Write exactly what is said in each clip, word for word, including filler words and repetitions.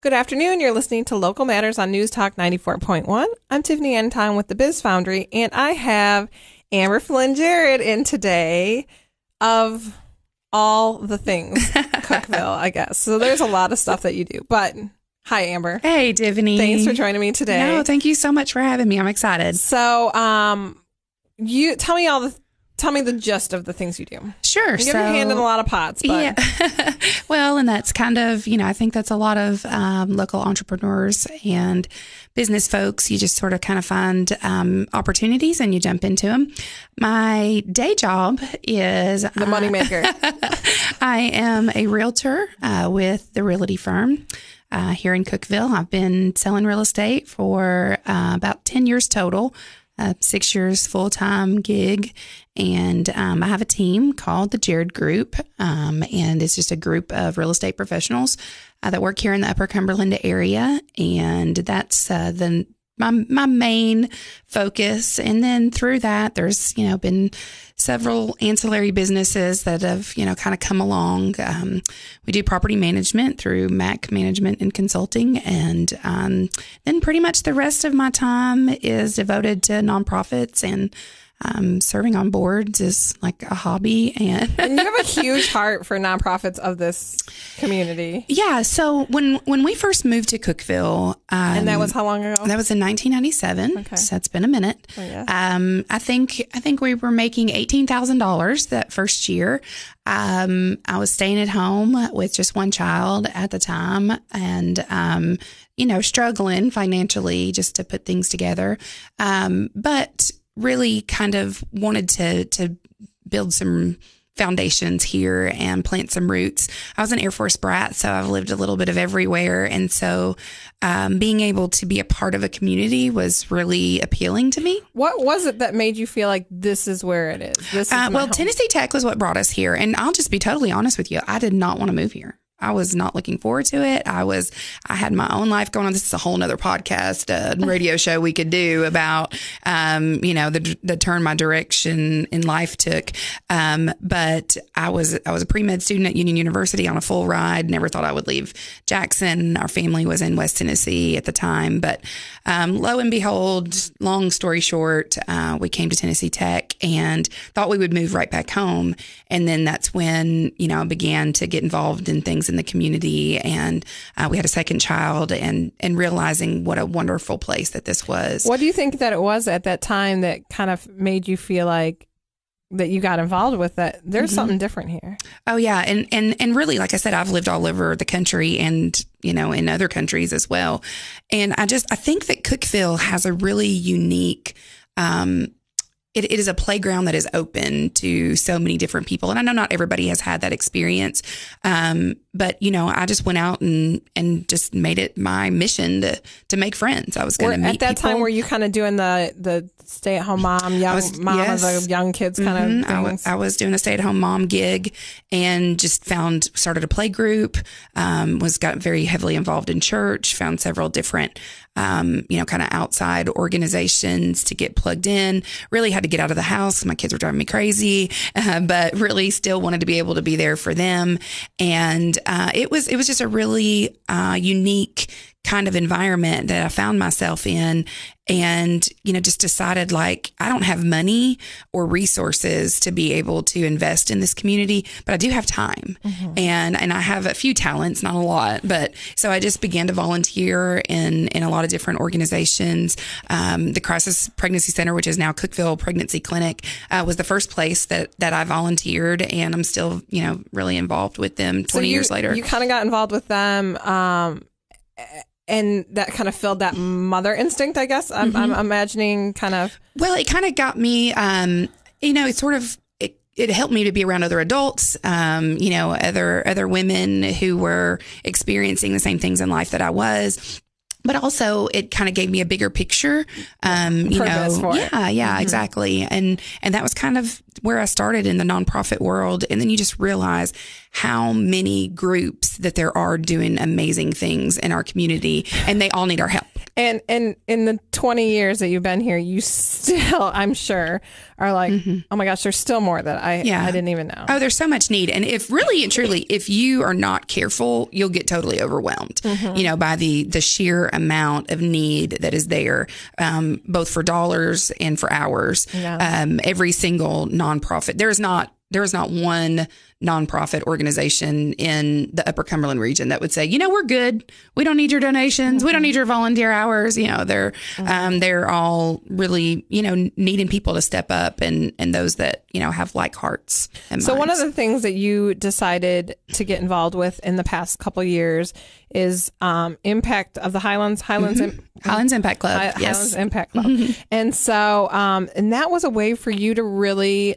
Good afternoon. You're listening to Local Matters on News Talk ninety-four point one. I'm Tiffany Anton with the Biz Foundry, and I have Amber Flynn Jared in today of all the things Cookeville, I guess. So there's a lot of stuff that you do. But hi, Amber. Hey, Tiffany. Thanks for joining me today. No, thank you so much for having me. I'm excited. So, um, you tell me all the tell me the gist of the things you do. Sure. You so, have your hand in a lot of pots. But. Yeah. Well, and that's kind of, you know, I think that's a lot of um, local entrepreneurs and business folks. You just sort of kind of find um, opportunities and you jump into them. My day job is the moneymaker. Uh, I am a realtor uh, with the realty firm uh, here in Cookeville. I've been selling real estate for uh, about ten years total. Uh, six years full-time gig. And um, I have a team called the Jared Group. Um, and it's just a group of real estate professionals uh, that work here in the Upper Cumberland area. And that's uh, the my my main focus. And then through that, there's, you know, been several ancillary businesses that have, you know, kind of come along. Um, we do property management through Mac Management and Consulting. And um, then pretty much the rest of my time is devoted to nonprofits, and um, serving on boards is like a hobby. And, and you have a huge heart for nonprofits of this community. Yeah. So when, when we first moved to Cookeville, um, and that was how long ago? That was in nineteen ninety-seven. Okay. So it's been a minute. Oh, yeah. Um, I think, I think we were making eighteen thousand dollars that first year. Um, I was staying at home with just one child at the time, and, um, you know, struggling financially just to put things together. Um, but really kind of wanted to, to build some foundations here and plant some roots. I was an Air Force brat, so I've lived a little bit of everywhere. And so um, being able to be a part of a community was really appealing to me. What was it that made you feel like this is where it is? This is uh, well, home. Tennessee Tech was what brought us here. And I'll just be totally honest with you. I did not want to move here. I was not looking forward to it. I was, I had my own life going on. This is a whole nother podcast, uh, radio show we could do about, um, you know, the, the turn my direction in life took. Um, but I was, I was a pre-med student at Union University on a full ride. Never thought I would leave Jackson. Our family was in West Tennessee at the time, but, um, lo and behold, long story short, uh, we came to Tennessee Tech and thought we would move right back home. And then that's when, you know, I began to get involved in things in the community, and uh, we had a second child, and and realizing what a wonderful place that this was. What do you think that it was at that time that kind of made you feel like that you got involved with that there's mm-hmm. something different here? Oh yeah, and and and really, like I said, I've lived all over the country, and you know, in other countries as well. And I just I think that Cookeville has a really unique. Um, It, it is a playground that is open to so many different people. And I know not everybody has had that experience. Um, but, you know, I just went out and, and just made it my mission to, to make friends. I was going to meet At that people. time, were you kind of doing the, the stay-at-home mom, young was, mom yes. of the young kids kind mm-hmm. of things? I, w- I was doing a stay-at-home mom gig, and just found, started a play group, um, was got very heavily involved in church, found several different Um, you know, kind of outside organizations to get plugged in. Really had to get out of the house. My kids were driving me crazy, uh, but really still wanted to be able to be there for them. And uh, it was it was just a really uh, unique kind of environment that I found myself in. And, you know, just decided like, I don't have money or resources to be able to invest in this community, but I do have time. Mm-hmm. And, and I have a few talents, not a lot, but so I just began to volunteer in, in a lot of different organizations. Um, the Crisis Pregnancy Center, which is now Cookeville Pregnancy Clinic, uh, was the first place that, that I volunteered, and I'm still, you know, really involved with them twenty so you, years later. You kind of got involved with them, um, and that kind of filled that mother instinct, I guess. I'm, mm-hmm. I'm imagining kind of. Well, it kind of got me, um, you know, it sort of, it, it helped me to be around other adults, um, you know, other, other women who were experiencing the same things in life that I was. But also it kind of gave me a bigger picture, um, you Purpose know, for yeah, it. yeah, Mm-hmm. exactly. And, and that was kind of where I started in the nonprofit world. And then you just realize how many groups that there are doing amazing things in our community, and they all need our help. And, and in the twenty years that you've been here, you still, I'm sure, are like, mm-hmm. oh my gosh, there's still more that I yeah. I didn't even know. Oh, there's so much need. And if really and truly, if you are not careful, you'll get totally overwhelmed, mm-hmm. you know, by the, the sheer amount of need that is there, um, both for dollars and for hours. Yeah. Um, every single nonprofit, there is not, there is not one nonprofit organization in the Upper Cumberland region that would say, you know, we're good. We don't need your donations. Mm-hmm. We don't need your volunteer hours. You know, they're, mm-hmm. um, they're all really, you know, needing people to step up and, and those that, you know, have like hearts and So minds. One of the things that you decided to get involved with in the past couple of years is, um, Impact of the Highlands, Highlands, mm-hmm. Im- Highlands Impact Club. Hi- yes. Highlands Impact Club. Mm-hmm. And so, um, and that was a way for you to really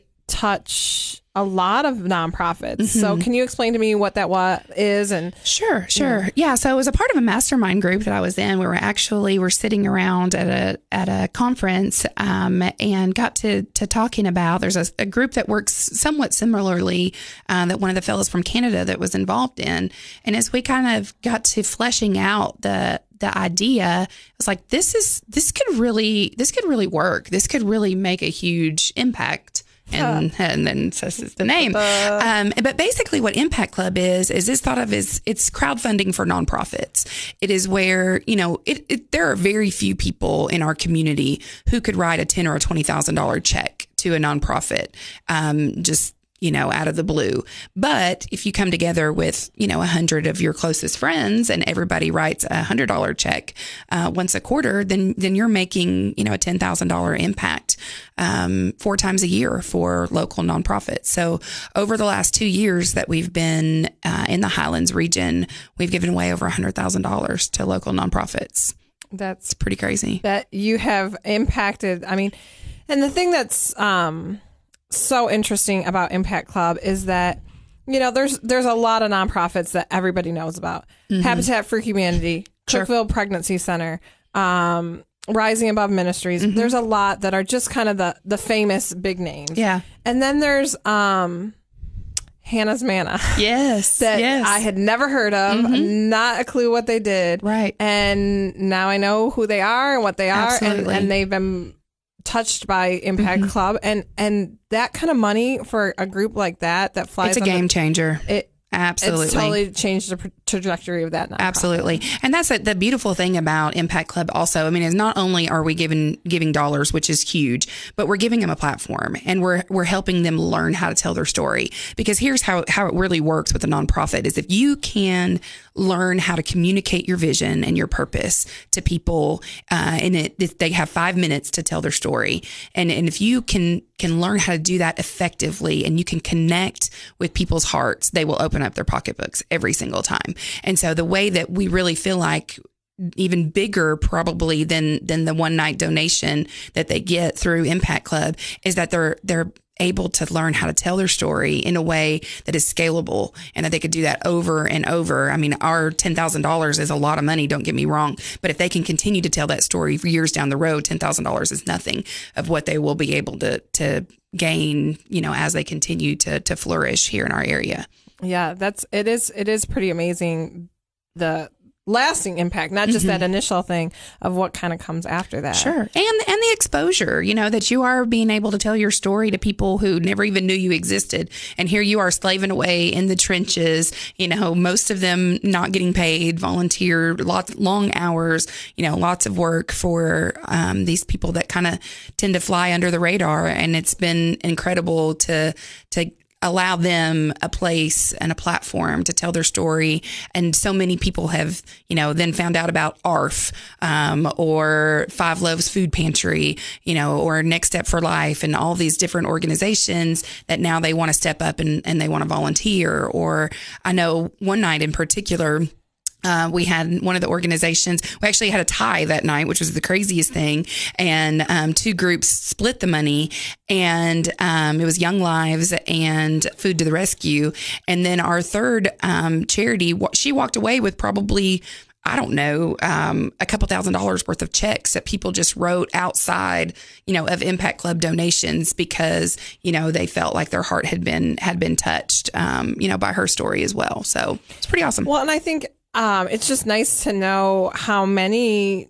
touch a lot of nonprofits. Mm-hmm. So can you explain to me what that wa- is? And Sure, sure. Yeah. yeah. So it was a part of a mastermind group that I was in. We were actually, we're sitting around at a, at a conference, um, and got to, to talking about, there's a, a group that works somewhat similarly, uh, that one of the fellows from Canada that was involved in. And as we kind of got to fleshing out the, the idea, it's like, this is, this could really, this could really work. This could really make a huge impact. And huh. and then this is the name. Uh, um, but basically what Impact Club is, is it's thought of as it's crowdfunding for nonprofits. It is where, you know, it, it there are very few people in our community who could write a ten or a twenty thousand dollars check to a nonprofit. Um, just you know, out of the blue. But if you come together with, you know, a hundred of your closest friends and everybody writes a hundred dollar check uh, once a quarter, then then you're making, you know, a ten thousand dollars impact um, four times a year for local nonprofits. So over the last two years that we've been uh, in the Highlands region, we've given away over a hundred thousand dollars to local nonprofits. That's pretty crazy. That you have impacted. I mean, and the thing that's um, so interesting about Impact Club is that, you know, there's there's a lot of nonprofits that everybody knows about. Mm-hmm. Habitat for Humanity, sure. Cookeville Pregnancy Center, um, Rising Above Ministries. Mm-hmm. There's a lot that are just kind of the, the famous big names. Yeah. And then there's um, Hannah's Manna. Yes. that yes. I had never heard of, mm-hmm. not a clue what they did. Right. And now I know who they are and what they are. And, and they've been touched by Impact mm-hmm. Club, and and that kind of money for a group like that that flies. It's a game the, changer. It absolutely it's totally changed the trajectory of that nonprofit. Absolutely, and that's a, the beautiful thing about Impact Club. Also, I mean, is not only are we giving giving dollars, which is huge, but we're giving them a platform, and we're we're helping them learn how to tell their story. Because here's how how it really works with a nonprofit: is if you can learn how to communicate your vision and your purpose to people, uh, and it, if they have five minutes to tell their story. And, and if you can, can learn how to do that effectively and you can connect with people's hearts, they will open up their pocketbooks every single time. And so the way that we really feel like even bigger probably than, than the one night donation that they get through Impact Club is that they're, they're, able to learn how to tell their story in a way that is scalable and that they could do that over and over. I mean, our ten thousand dollars is a lot of money, don't get me wrong, but if they can continue to tell that story for years down the road, ten thousand dollars is nothing of what they will be able to, to gain, you know, as they continue to, to flourish here in our area. Yeah, that's, it is, it is pretty amazing. The lasting impact, not just mm-hmm. that initial thing of what kind of comes after that. Sure. And and the exposure, you know, that you are being able to tell your story to people who never even knew you existed. And here you are slaving away in the trenches, you know, most of them not getting paid, volunteer, lots long hours, you know, lots of work for um, these people that kind of tend to fly under the radar. And it's been incredible to to allow them a place and a platform to tell their story. And so many people have, you know, then found out about A R F, um, or Five Loaves Food Pantry, you know, or Next Step for Life and all these different organizations that now they want to step up and, and they want to volunteer. Or I know one night in particular, Uh, we had one of the organizations, we actually had a tie that night, which was the craziest thing. And um, two groups split the money, and um, it was Young Lives and Food to the Rescue. And then our third um, charity, she walked away with probably, I don't know, um, a couple thousand dollars worth of checks that people just wrote outside, you know, of Impact Club donations because, you know, they felt like their heart had been, had been touched, um, you know, by her story as well. So it's pretty awesome. Well, and I think Um, it's just nice to know how many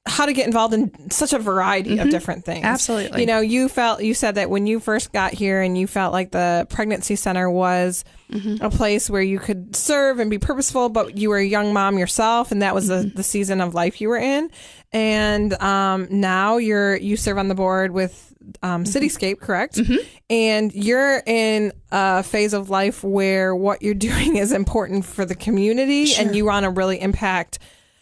how to get involved in such a variety Mm-hmm. of different things. Absolutely. You know, you felt, you said that when you first got here and you felt like the pregnancy center was mm-hmm. a place where you could serve and be purposeful, but you were a young mom yourself, and that was mm-hmm. the, the season of life you were in. And um, now you're, you serve on the board with um, mm-hmm. Cityscape, correct? Mm-hmm. And you're in a phase of life where what you're doing is important for the community, sure. and you want to really impact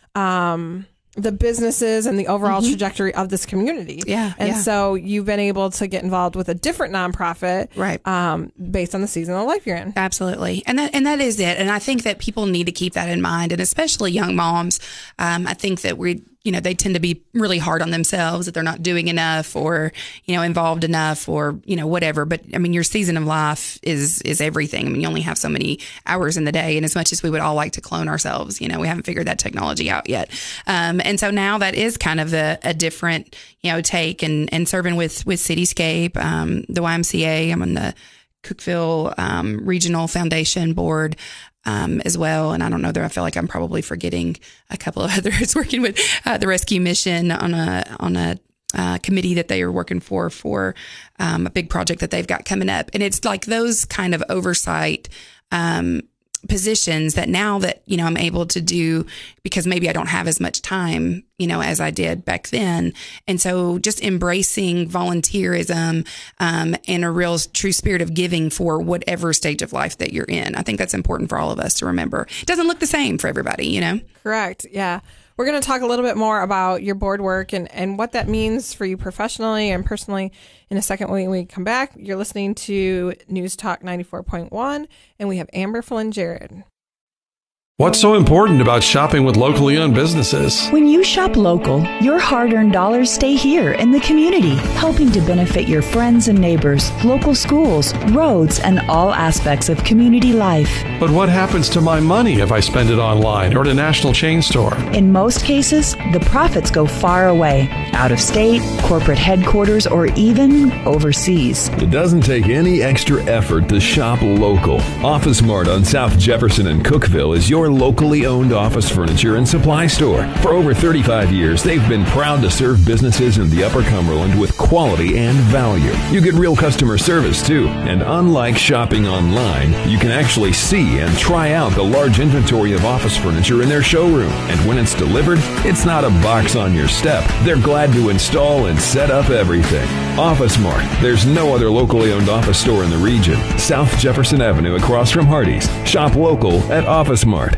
um the businesses and the overall mm-hmm. trajectory of this community. Yeah. And yeah. so you've been able to get involved with a different nonprofit, right. um, based on the season of life you're in. Absolutely. And that, and that is it. And I think that people need to keep that in mind, and especially young moms. Um, I think that we, you know, they tend to be really hard on themselves that they're not doing enough, or, you know, involved enough, or, you know, whatever. But I mean, your season of life is, is everything. I mean, you only have so many hours in the day. And as much as we would all like to clone ourselves, you know, we haven't figured that technology out yet. Um, and so now that is kind of a, a different, you know, take, and, and serving with, with Cityscape, um, the Y M C A. I'm on the Cookeville, um, Regional Foundation board. Um, as well. And I don't know that I feel like I'm probably forgetting a couple of others, working with uh, the Rescue Mission on a, on a, uh, committee that they are working for, for, um, a big project that they've got coming up. And it's like those kind of oversight, um, positions that now that, you know, I'm able to do, because maybe I don't have as much time, you know, as I did back then. And so just embracing volunteerism, um, and a real true spirit of giving for whatever stage of life that you're in. I think that's important for all of us to remember. It doesn't look the same for everybody, you know? Correct. Yeah. We're going to talk a little bit more about your board work and, and what that means for you professionally and personally in a second when we come back. You're listening to News Talk ninety-four point one, and we have Amber Flynn Jared. What's so important about shopping with locally owned businesses? When you shop local, your hard-earned dollars stay here in the community, helping to benefit your friends and neighbors, local schools, roads, and all aspects of community life. But what happens to my money if I spend it online or at a national chain store? In most cases, the profits go far away, out of state, corporate headquarters, or even overseas. It doesn't take any extra effort to shop local. Office Mart on South Jefferson and Cookeville is your locally owned office furniture and supply store. For over thirty-five years, they've been proud to serve businesses in the Upper Cumberland with quality and value. You get real customer service too, and unlike shopping online, you can actually see and try out the large inventory of office furniture in their showroom. And when it's delivered, it's not a box on your step. They're glad to install and set up everything. Office Mart. There's no other locally owned office store in the region. South Jefferson Avenue across from Hardee's. Shop local at Office Mart.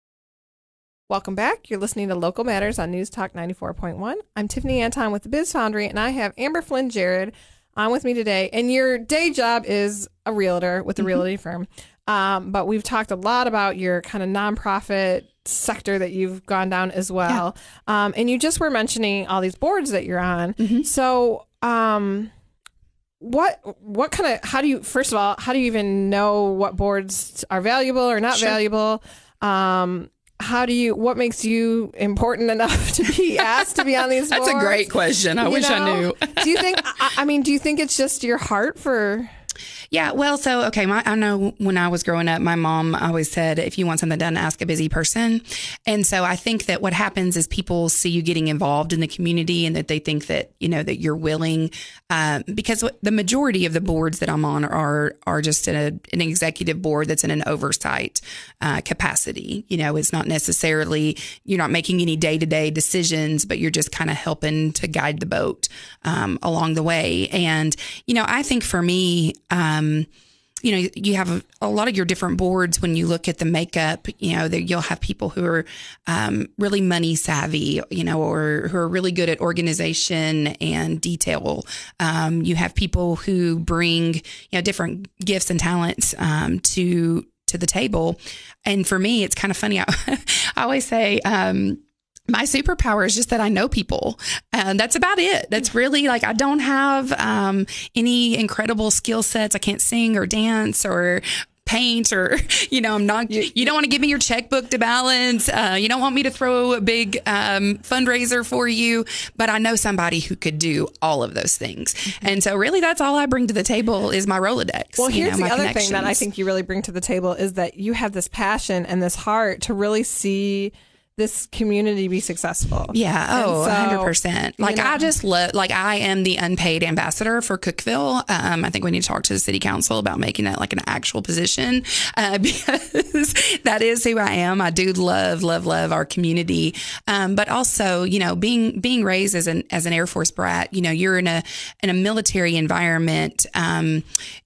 Welcome back. You're listening to Local Matters on News Talk ninety-four point one. I'm Tiffany Anton with the Biz Foundry, and I have Amber Flynn Jared on with me today. And your day job is a realtor with a mm-hmm. realty firm. Um, but we've talked a lot about your kind of nonprofit sector that you've gone down as well. Yeah. Um, and you just were mentioning all these boards that you're on. Mm-hmm. So um, what what kind of, how do you, first of all, how do you even know what boards are valuable or not sure. valuable? Um How do you, what makes you important enough to be asked to be on these boards? That's a great question. I you wish know? I knew. Do you think, I, I mean, do you think it's just your heart for... Yeah, well, so, okay, my, I know when I was growing up, my mom always said, if you want something done, ask a busy person. And so I think that what happens is people see you getting involved in the community and that they think that, you know, that you're willing, um, because the majority of the boards that I'm on are are just a, an executive board that's in an oversight uh, capacity. You know, it's not necessarily, you're not making any day-to-day decisions, but you're just kind of helping to guide the boat um, along the way. And, you know, I think for me, um, you know, you have a, a lot of your different boards when you look at the makeup, you know, that you'll have people who are um, really money savvy, you know, or who are really good at organization and detail. Um, you have people who bring, you know, different gifts and talents um, to to the table. And for me, it's kind of funny. I, I always say, um, my superpower is just that I know people, and that's about it. That's really like, I don't have um, any incredible skill sets. I can't sing or dance or paint, or, you know, I'm not, you, you don't want to give me your checkbook to balance. Uh, you don't want me to throw a big um, fundraiser for you, but I know somebody who could do all of those things. Mm-hmm. And so really that's all I bring to the table is my Rolodex. Well, here's you know, the other thing that I think you really bring to the table is that you have this passion and this heart to really see this community be successful. Yeah. Oh, so, one hundred percent. Like, you know, I just love, like, I am the unpaid ambassador for Cookeville. Um, I think we need to talk to the city council about making that like an actual position, uh, because that is who I am. I do love, love, love our community. Um, but also, you know, being, being raised as an, as an Air Force brat, you know, you're in a, in a military environment. Um,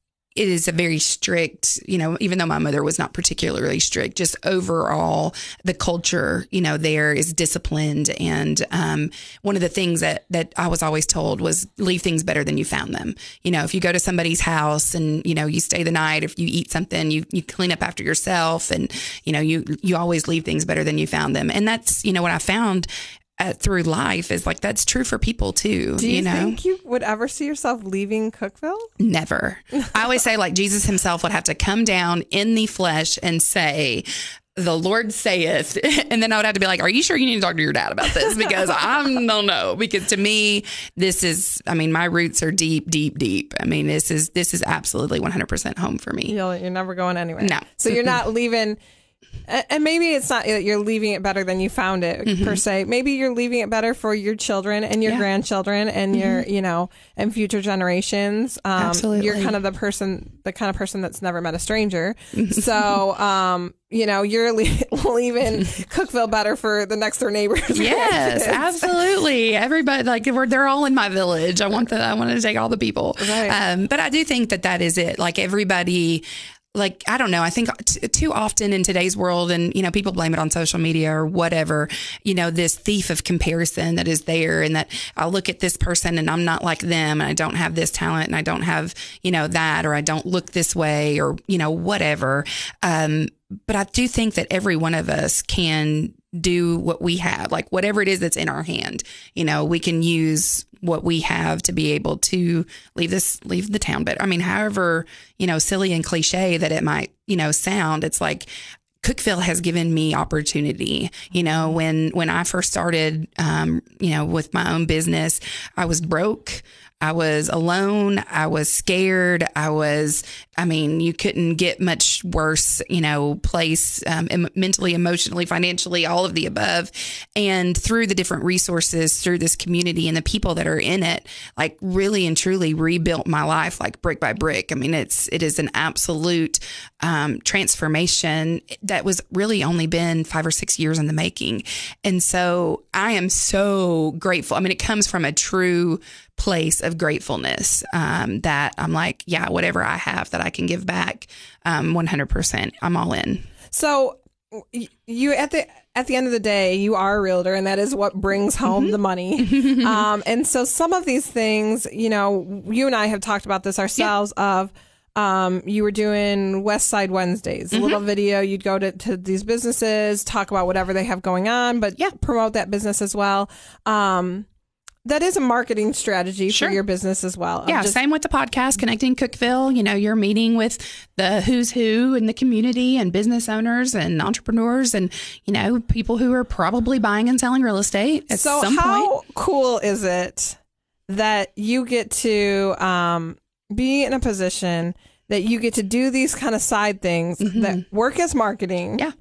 It is a very strict, you know, even though my mother was not particularly strict, just overall, the culture, you know, there is disciplined. And um, one of the things that, that I was always told was leave things better than you found them. You know, if you go to somebody's house and, you know, you stay the night, if you eat something, you, you clean up after yourself, and, you know, you, you always leave things better than you found them. And that's, you know, what I found Uh, through life is like, that's true for people too. Do you, you know? think you would ever see yourself leaving Cookeville? Never. I always say, like, Jesus himself would have to come down in the flesh and say, the Lord saith, and then I would have to be like, are you sure you need to talk to your dad about this? Because I don't know. Because to me, this is, I mean, my roots are deep, deep, deep. I mean, this is, this is absolutely one hundred percent home for me. You'll, you're never going anywhere. No. So you're not leaving. And maybe it's not that you're leaving it better than you found it, mm-hmm. per se. Maybe you're leaving it better for your children and your yeah. grandchildren and mm-hmm. your, you know, and future generations. Um, Absolutely. You're kind of the person, the kind of person that's never met a stranger. So, um, you know, you're le- leaving Cookeville better for the next door neighbors. Yes, absolutely. Everybody, like, we're, they're all in my village. I want the, I want to take all the people. Right. Um, but I do think that that is it. Like, everybody, like, I don't know, I think t- too often in today's world, and, you know, people blame it on social media or whatever, you know, this thief of comparison that is there, and that I'll look at this person and I'm not like them, and I don't have this talent, and I don't have, you know, that, or I don't look this way, or, you know, whatever. Um, but I do think that every one of us can do what we have, like whatever it is that's in our hand. You know, we can use what we have to be able to leave this, leave the town better. I mean, however, you know, silly and cliche that it might, you know, sound, it's like, Cookeville has given me opportunity. You know, when, when I first started, um, you know, with my own business, I was broke. I was alone. I was scared. I was, I mean, you couldn't get much worse, you know, place, um, em- mentally, emotionally, financially, all of the above. And through the different resources, through this community and the people that are in it, like, really and truly rebuilt my life, like, brick by brick. I mean, it's, it is an absolute, um, transformation that was really only been five or six years in the making. And so I am so grateful. I mean, it comes from a true place of gratefulness, um, that I'm like, yeah, whatever I have that I can give back, um, one hundred percent, I'm all in. So you, at the, at the end of the day, you are a realtor, and that is what brings home mm-hmm. the money. um, and so some of these things, you know, you and I have talked about this ourselves yeah. of, um, you were doing West Side Wednesdays, mm-hmm. a little video. You'd go to, to these businesses, talk about whatever they have going on, but yeah. promote that business as well. Um, That is a marketing strategy sure. for your business as well. Yeah, just, same with the podcast, Connecting Cookeville. You know, you're meeting with the who's who in the community, and business owners and entrepreneurs, and, you know, people who are probably buying and selling real estate at so some point. So how cool is it that you get to um, be in a position that you get to do these kind of side things mm-hmm. that work as marketing? Yeah.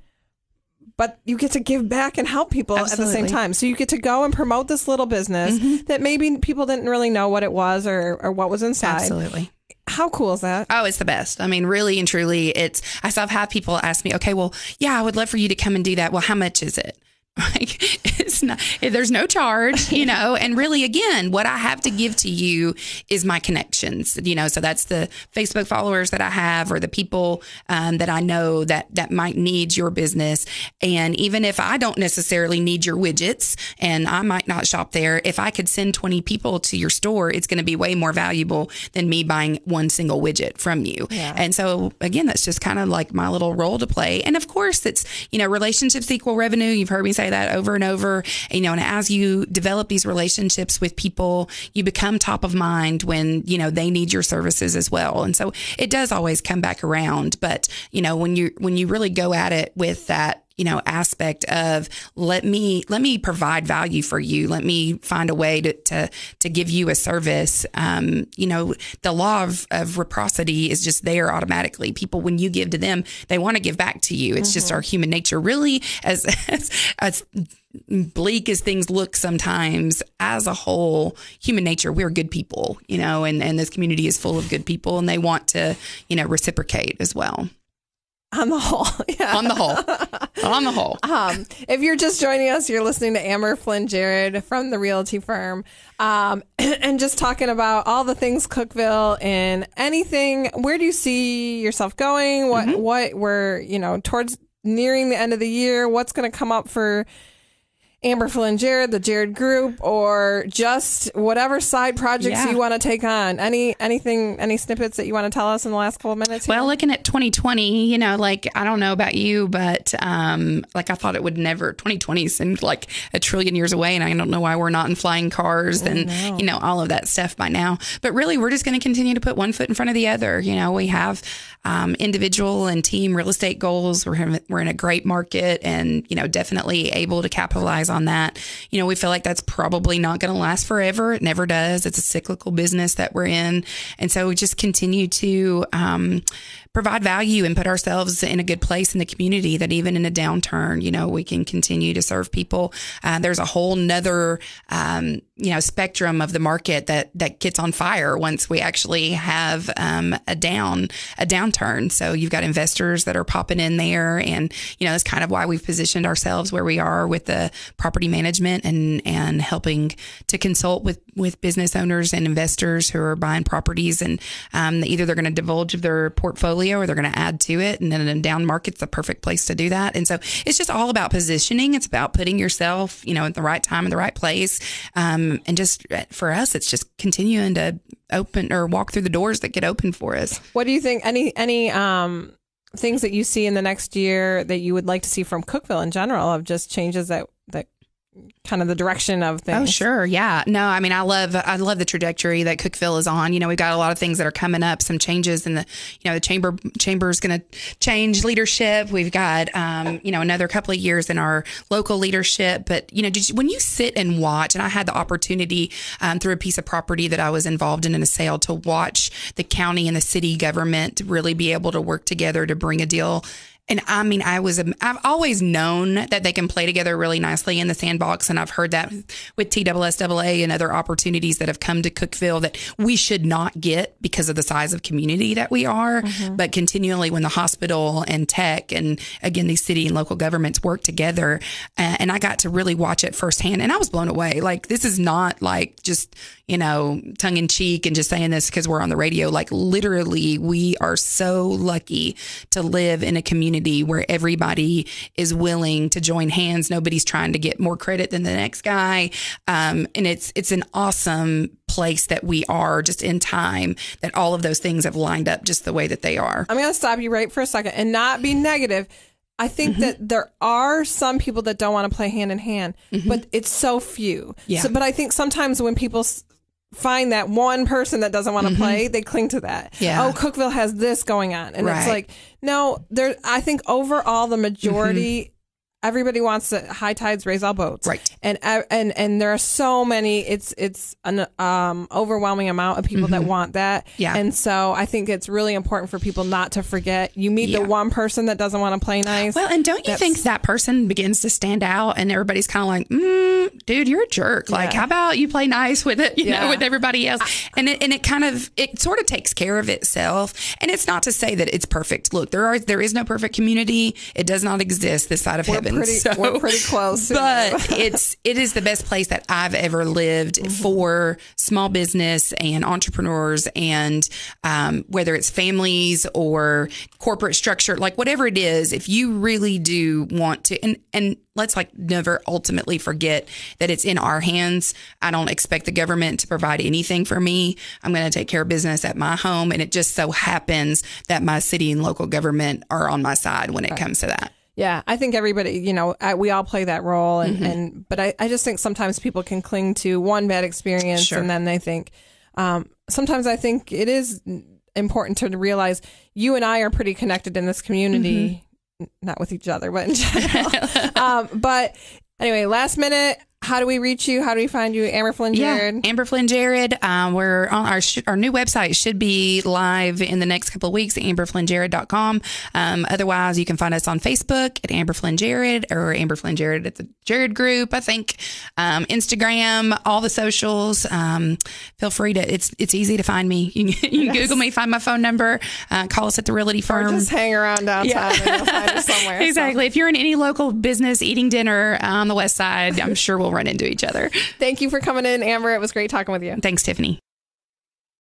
But you get to give back and help people Absolutely. At the same time. So you get to go and promote this little business mm-hmm. that maybe people didn't really know what it was, or, or what was inside. Absolutely. How cool is that? Oh, it's the best. I mean, really and truly, it's, I still have people ask me, okay, well, yeah, I would love for you to come and do that. Well, how much is it? Like, it's not, there's no charge, you know, and really, again, what I have to give to you is my connections, you know, so that's the Facebook followers that I have, or the people um, that I know that, that might need your business. And even if I don't necessarily need your widgets, and I might not shop there, if I could send twenty people to your store, it's going to be way more valuable than me buying one single widget from you. Yeah. And so, again, that's just kind of like my little role to play. And of course, it's, you know, relationships equal revenue. You've heard me say that over and over, you know, and as you develop these relationships with people, you become top of mind when, you know, they need your services as well. And so it does always come back around. But, you know, when you, when you really go at it with that, you know, aspect of let me let me provide value for you. Let me find a way to to, to give you a service. Um, you know, the law of, of reciprocity is just there automatically. People, when you give to them, they want to give back to you. It's mm-hmm. just our human nature. Really, as, as as bleak as things look sometimes, as a whole, human nature, we're good people, you know, and, and this community is full of good people, and they want to, you know, reciprocate as well. On the whole, yeah. On the whole. On the whole. Um, if you're just joining us, you're listening to Amber Flynn Jared from the Realty Firm, um, and just talking about all the things Cookeville and anything. Where do you see yourself going? What, mm-hmm. what we're, you know, towards nearing the end of the year, what's going to come up for Amber Flynn Jared, the Jared Group, or just whatever side projects yeah. you want to take on. Any anything, any snippets that you want to tell us in the last couple of minutes here? Well, looking at twenty twenty, you know, like, I don't know about you, but um, like I thought it would never, twenty twenty seemed like a trillion years away, and I don't know why we're not in flying cars and, know. you know, all of that stuff by now. But really, we're just going to continue to put one foot in front of the other. You know, we have um, individual and team real estate goals. We're in, we're in a great market, and, you know, definitely able to capitalize on that. You know, we feel like that's probably not going to last forever. It never does. It's a cyclical business that we're in. And so we just continue to um, provide value and put ourselves in a good place in the community, that even in a downturn, you know, we can continue to serve people. Uh, there's a whole nother, um, you know, spectrum of the market that, that gets on fire once we actually have um, a down, a downturn. So you've got investors that are popping in there. And, you know, that's kind of why we've positioned ourselves where we are with the property management and, and helping to consult with, with business owners and investors who are buying properties. And um, either they're going to divulge their portfolio or they're going to add to it. And then in a down market's the perfect place to do that. And so it's just all about positioning. It's about putting yourself, you know, at the right time in the right place. Um, and just for us, it's just continuing to open or walk through the doors that get open for us. What do you think? Any, any, um, things that you see in the next year that you would like to see from Cookeville in general, of just changes that, that kind of the direction of things? Oh, sure. Yeah. No, I mean, I love, I love the trajectory that Cookeville is on. You know, we've got a lot of things that are coming up, some changes in the, you know, the chamber, chamber is going to change leadership. We've got, um, you know, another couple of years in our local leadership. But, you know, did you, when you sit and watch, and I had the opportunity um, through a piece of property that I was involved in in a sale to watch the county and the city government really be able to work together to bring a deal. And I mean, I was, I've always known that they can play together really nicely in the sandbox. And I've heard that with T S S A A and other opportunities that have come to Cookeville that we should not get because of the size of community that we are. Mm-hmm. But continually when the hospital and tech and again, these city and local governments work together. Uh, and I got to really watch it firsthand, and I was blown away. Like, this is not like just, you know, tongue in cheek and just saying this because we're on the radio. Like, literally, we are so lucky to live in a community where everybody is willing to join hands. Nobody's trying to get more credit than the next guy. Um, and it's, it's an awesome place that we are just in time, that all of those things have lined up just the way that they are. I'm going to stop you right for a second and not be negative. I think mm-hmm. that there are some people that don't want to play hand in hand, mm-hmm. but it's so few. Yeah. So, but I think sometimes when people s- find that one person that doesn't want to mm-hmm. play, they cling to that. Yeah. Oh, Cookeville has this going on. And right. it's like, no, there, I think overall the majority, mm-hmm. everybody wants to high tides raise all boats. Right. And, and, and there are so many, it's, it's an um, overwhelming amount of people mm-hmm. that want that. Yeah. And so I think it's really important for people not to forget. You meet yeah. the one person that doesn't want to play nice. Well, and don't you That's, think that person begins to stand out and everybody's kind of like, mm, dude, you're a jerk. Like, yeah. how about you play nice with it, you yeah. know, with everybody else? And it, and it kind of, it sort of takes care of itself. And it's not to say that it's perfect. Look, there are, there is no perfect community. It does not exist this side of we're heaven. Pretty, so, we're pretty close. But it's, it is the best place that I've ever lived mm-hmm. for small business and entrepreneurs, and um, whether it's families or corporate structure, like whatever it is, if you really do want to, and, and let's like never ultimately forget that it's in our hands. I don't expect the government to provide anything for me. I'm going to take care of business at my home. And it just so happens that my city and local government are on my side when it right. comes to that. Yeah, I think everybody, you know, I, we all play that role. And, Mm-hmm. and but I, I just think sometimes people can cling to one bad experience Sure. and then they think, um, sometimes I think it is important to realize you and I are pretty connected in this community. not with each other, but in general. um, but anyway, last minute. How do we reach you? How do we find you? Amber Flynn Jared? Yeah, Amber Flynn Jared. Um, we're on our sh- our new website should be live in the next couple of weeks, amber flynn jared dot com. Um, otherwise, you can find us on Facebook at Amber Flynn Jared or Amber Flynn Jared at the Jared Group, I think. Um, Instagram, all the socials. Um, feel free to, it's it's easy to find me. You can, you can yes. Google me, find my phone number, uh, call us at the Realty Firm. Or just hang around downtown yeah. and you'll find us somewhere. Exactly. So. If you're in any local business eating dinner on the west side, I'm sure we'll run into each other. Thank you for coming in, Amber. It was great talking with you. Thanks, Tiffany.